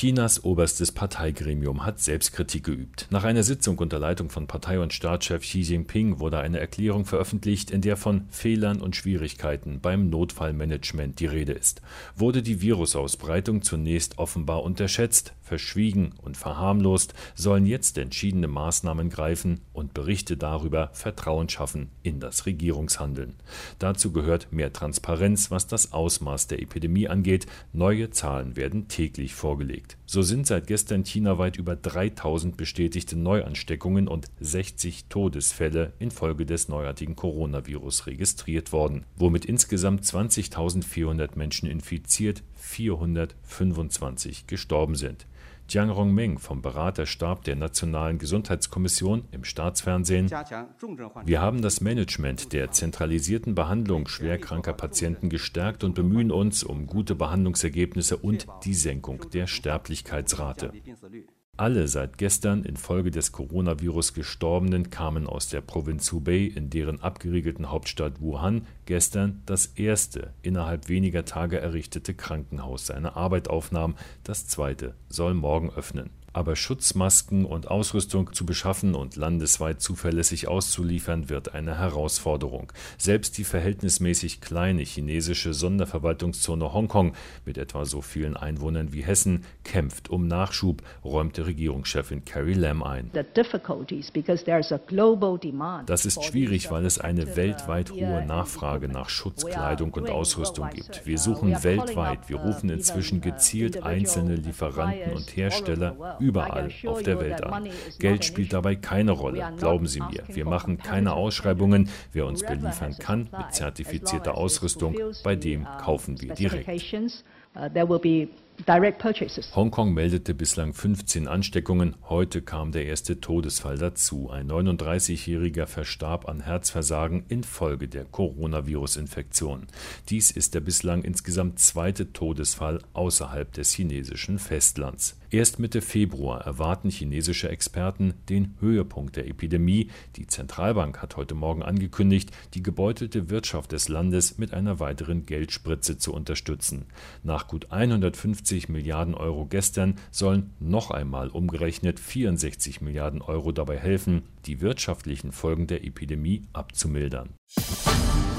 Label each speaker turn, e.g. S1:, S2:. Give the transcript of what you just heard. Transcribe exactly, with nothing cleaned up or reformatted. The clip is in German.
S1: Chinas oberstes Parteigremium hat Selbstkritik geübt. Nach einer Sitzung unter Leitung von Partei- und Staatschef Xi Jinping wurde eine Erklärung veröffentlicht, in der von Fehlern und Schwierigkeiten beim Notfallmanagement die Rede ist. Wurde die Virusausbreitung zunächst offenbar unterschätzt, verschwiegen und verharmlost, sollen jetzt entschiedene Maßnahmen greifen und Berichte darüber Vertrauen schaffen in das Regierungshandeln. Dazu gehört mehr Transparenz, was das Ausmaß der Epidemie angeht. Neue Zahlen werden täglich vorgelegt. So sind seit gestern chinaweit über dreitausend bestätigte Neuansteckungen und sechzig Todesfälle infolge des neuartigen Coronavirus registriert worden, womit insgesamt zwanzigtausendvierhundert Menschen infiziert, vierhundertfünfundzwanzig gestorben sind. Jiang Rongmeng vom Beraterstab der Nationalen Gesundheitskommission im Staatsfernsehen: Wir haben das Management der zentralisierten Behandlung schwerkranker Patienten gestärkt und bemühen uns um gute Behandlungsergebnisse und die Senkung der Sterblichkeitsrate. Alle seit gestern infolge des Coronavirus Gestorbenen kamen aus der Provinz Hubei, in deren abgeriegelten Hauptstadt Wuhan gestern das erste innerhalb weniger Tage errichtete Krankenhaus seine Arbeit aufnahm. Das zweite soll morgen öffnen. Aber Schutzmasken und Ausrüstung zu beschaffen und landesweit zuverlässig auszuliefern, wird eine Herausforderung. Selbst die verhältnismäßig kleine chinesische Sonderverwaltungszone Hongkong mit etwa so vielen Einwohnern wie Hessen kämpft um Nachschub, räumte Regierungschefin Carrie Lam ein. Das ist schwierig, weil es eine weltweit hohe Nachfrage nach Schutzkleidung und Ausrüstung gibt. Wir suchen weltweit, wir rufen inzwischen gezielt einzelne Lieferanten und Hersteller überall auf der Welt an. Geld spielt dabei keine Rolle, glauben Sie mir. Wir machen keine Ausschreibungen. Wer uns beliefern kann mit zertifizierter Ausrüstung, bei dem kaufen wir direkt. Hongkong meldete bislang fünfzehn Ansteckungen. Heute kam der erste Todesfall dazu. Ein neununddreißigjähriger verstarb an Herzversagen infolge der Coronavirus-Infektion. Dies ist der bislang insgesamt zweite Todesfall außerhalb des chinesischen Festlands. Erst Mitte Februar erwarten chinesische Experten den Höhepunkt der Epidemie. Die Zentralbank hat heute Morgen angekündigt, die gebeutelte Wirtschaft des Landes mit einer weiteren Geldspritze zu unterstützen. Nach gut hundertfünfzig Milliarden Euro gestern sollen noch einmal umgerechnet vierundsechzig Milliarden Euro dabei helfen, die wirtschaftlichen Folgen der Epidemie abzumildern.